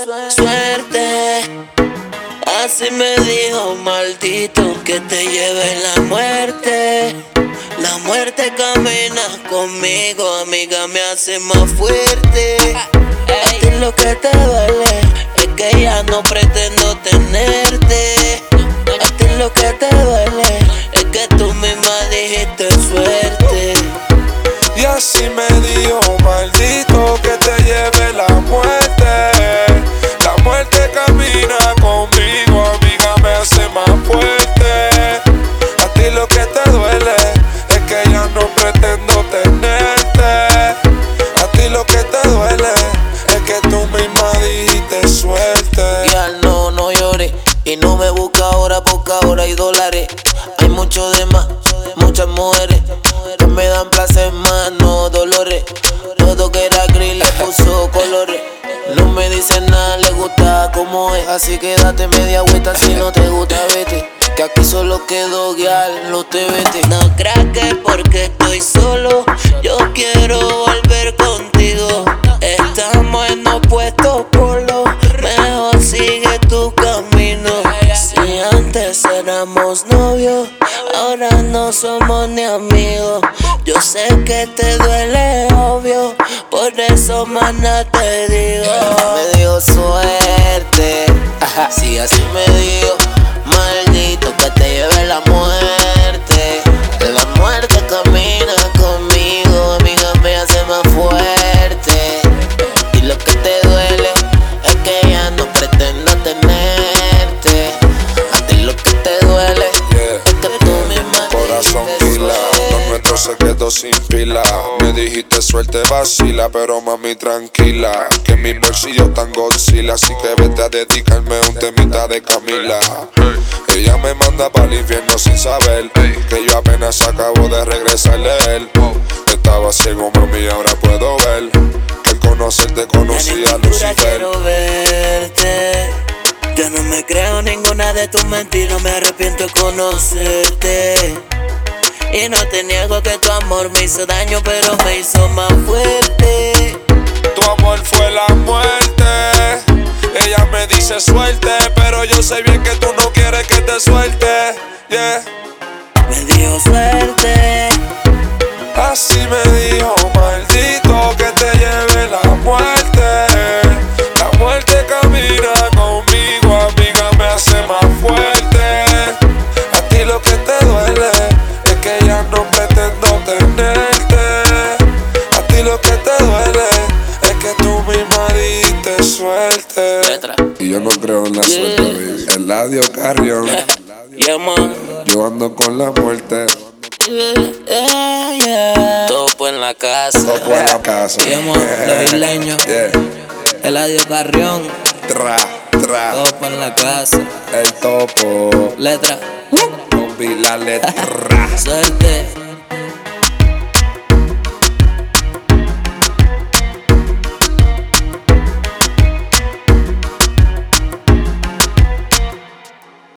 suerte. Así me dijo, maldito, que te lleve la muerte. La muerte camina conmigo, amiga, me hace más fuerte. A ti lo que te duele es que ya no pretendo tenerte. A ti lo que te duele es que tú misma dijiste suerte. Y así me dijo, maldito, que te lleve la muerte. La muerte camina conmigo, amiga, me hace más fuerte. A ti lo que te duele es que ya no pretendo tenerte. A ti lo que te duele es que tú misma dijiste suerte. Ya no llores y no me busca ahora porque ahora hay dólares. Hay mucho de más, muchas mujeres que me dan placer más, no dolores. Todo que era gris le puso colores. No me dice nada, le gusta como es. Así que date media vuelta, si no te gusta vete. Que aquí solo quedó guiar, no te vete. No creas que porque estoy solo yo quiero volver contigo. Estamos en opuestos polos, mejor sigue tu camino. Si antes éramos novios, ahora no somos ni amigos. Yo sé que te duele, obvio, por eso mana te digo. Me dio suerte, sí, así me dijo, maldito, que te lleve la muerte. La muerte camina conmigo, amiga, me hace más fuerte. Y lo que te duele es que ya no pretendo tenerte. A ti lo que te duele es que tú misma corazón pila, lo nuestro se quedó sin pila. Me dijiste suerte vacila, pero mami tranquila, que mi bolsillo tan Godzilla. Así que vete a dedicarme un temita de Camila. Ella me manda para el infierno sin saber que yo apenas acabo de regresar de él. Estaba ciego, mami, y ahora puedo ver que al conocerte conocí a Lucifer. Quiero verte. Yo no me creo ninguna de tus mentiras, me arrepiento de conocerte. Y no te niego que tu amor me hizo daño, pero me hizo más fuerte. Tu amor fue la muerte. Ella me dice suerte, pero yo sé bien que tú no quieres que te suelte. Yeah. Me dio suerte. Así me dijo, maldito, que te lleve la muerte. La muerte camina conmigo, amiga, me hace más fuerte. A ti lo que te duele es que ya no pretendo tenerte. A ti lo que te duele es que tú misma diste suerte. Y yo no creo en la suerte, baby. Eladio Carrión. Yeah, man. Yo ando con la muerte. Topo en la casa. Topo en la casa. Los isleños. Eladio Carrión. Tra. Topo en la casa. El topo. Letra. Con la letra. Suerte.